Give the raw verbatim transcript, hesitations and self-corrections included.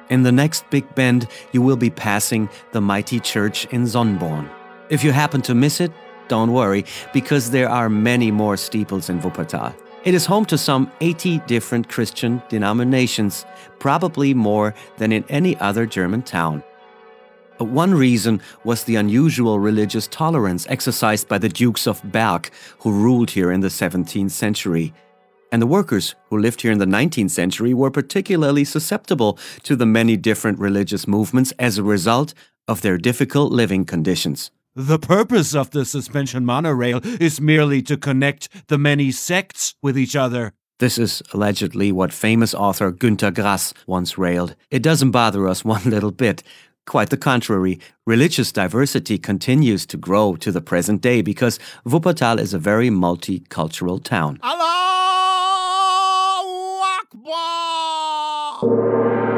In the next big bend, you will be passing the mighty church in Sonnborn. If you happen to miss it, don't worry, because there are many more steeples in Wuppertal. It is home to some eighty different Christian denominations, probably more than in any other German town. One reason was the unusual religious tolerance exercised by the Dukes of Berg, who ruled here in the seventeenth century. And the workers who lived here in the nineteenth century were particularly susceptible to the many different religious movements as a result of their difficult living conditions. The purpose of the suspension monorail is merely to connect the many sects with each other. This is allegedly what famous author Günter Grass once railed. It doesn't bother us one little bit. Quite the contrary, religious diversity continues to grow to the present day because Wuppertal is a very multicultural town. Allahu Akbar!